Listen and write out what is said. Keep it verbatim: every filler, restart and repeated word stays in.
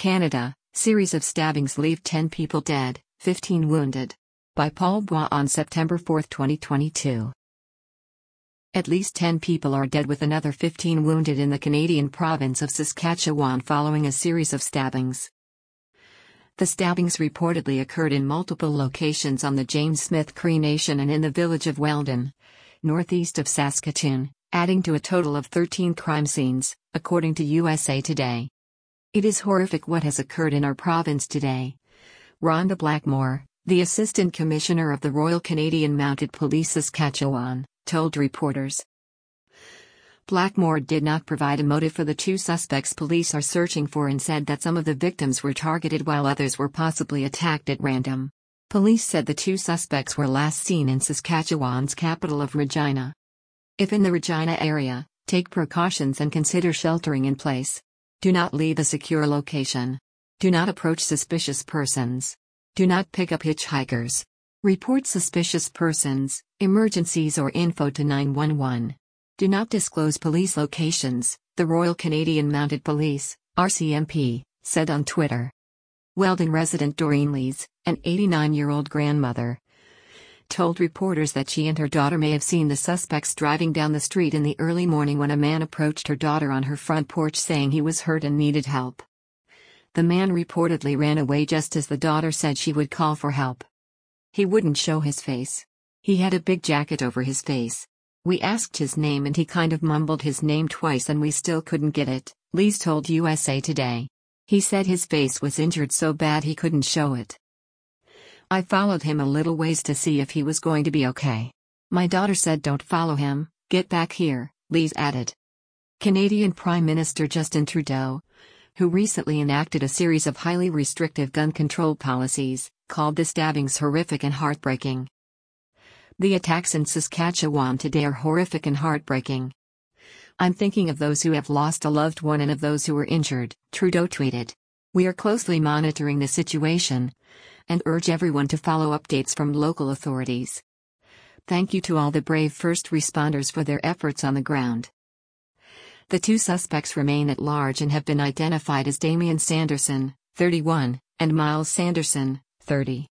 Canada, series of stabbings leave ten people dead, fifteen wounded. By Paul Bois on September fourth, twenty twenty-two. At least ten people are dead with another fifteen wounded in the Canadian province of Saskatchewan following a series of stabbings. The stabbings reportedly occurred in multiple locations on the James Smith Cree Nation and in the village of Weldon, northeast of Saskatoon, adding to a total of thirteen crime scenes, according to U S A Today. It is horrific what has occurred in our province today. Rhonda Blackmore, the Assistant Commissioner of the Royal Canadian Mounted Police Saskatchewan, told reporters. Blackmore did not provide a motive for the two suspects police are searching for and said that some of the victims were targeted while others were possibly attacked at random. Police said the two suspects were last seen in Saskatchewan's capital of Regina. If in the Regina area, take precautions and consider sheltering in place. Do not leave a secure location. Do not approach suspicious persons. Do not pick up hitchhikers. Report suspicious persons, emergencies or info to nine one one. Do not disclose police locations, the Royal Canadian Mounted Police, R C M P, said on Twitter. Weldon resident Doreen Lees, an eighty-nine-year-old grandmother, told reporters that she and her daughter may have seen the suspects driving down the street in the early morning when a man approached her daughter on her front porch saying he was hurt and needed help. The man reportedly ran away just as the daughter said she would call for help. He wouldn't show his face. He had a big jacket over his face. We asked his name and he kind of mumbled his name twice and we still couldn't get it, Lees told U S A Today. He said his face was injured so bad he couldn't show it. I followed him a little ways to see if he was going to be okay. My daughter said don't follow him, get back here, Lees added. Canadian Prime Minister Justin Trudeau, who recently enacted a series of highly restrictive gun control policies, called the stabbings horrific and heartbreaking. The attacks in Saskatchewan today are horrific and heartbreaking. I'm thinking of those who have lost a loved one and of those who were injured, Trudeau tweeted. We are closely monitoring the situation and urge everyone to follow updates from local authorities. Thank you to all the brave first responders for their efforts on the ground. The two suspects remain at large and have been identified as Damian Sanderson, thirty-one, and Miles Sanderson, thirty.